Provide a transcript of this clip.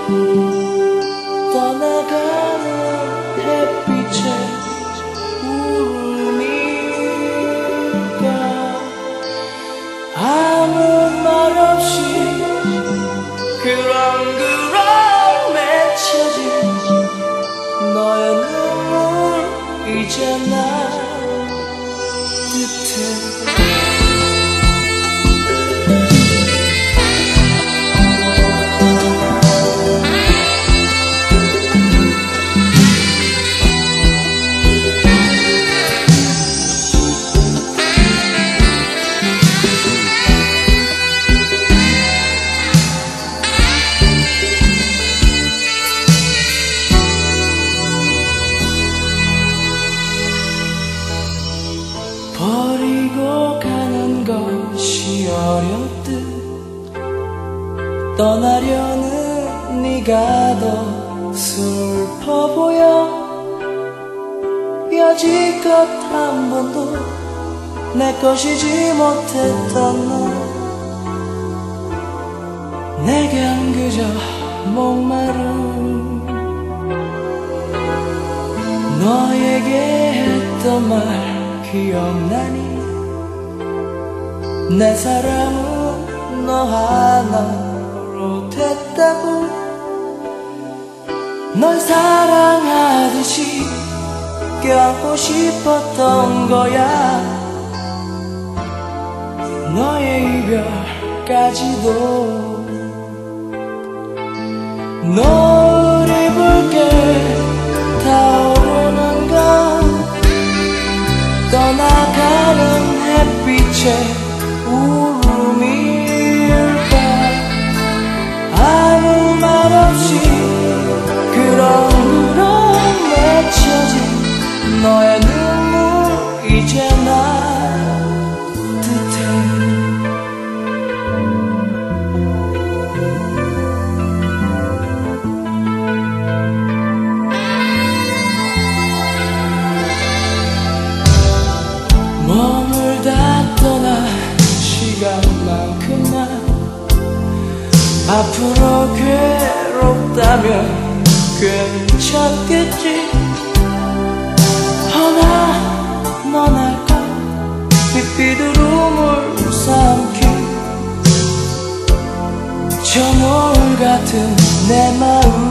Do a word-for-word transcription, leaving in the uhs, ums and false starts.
떠나가는 햇빛에 울음일까. 아무 말 없이 그렁그렁 맺혀진 너의 눈물 이제 나 뜻해. 버리고 가는 것이 어렵듯 떠나려는 네가 더 슬퍼 보여. 여지껏 한 번도 내 것이지 못했던 너, 내겐 그저 목마른 너에게 했던 말 기억나니? 내 사랑은 너 하나로 됐다고. 널 사랑하듯이 껴안고 싶었던 거야. 너의 이별까지도. 노을이 붉게 타오르는 건 떠나가는 햇빛에 울음일까. 아무 말 없이 그렁그렁 맺혀진 너의 눈물 이제 나 뜻해. 머물다 떠난 시간만큼만 앞으로 괴롭다면 괜찮겠지. 허나 넌 알까? 빗비두름을 삼킨 저 노을 같은 내 마음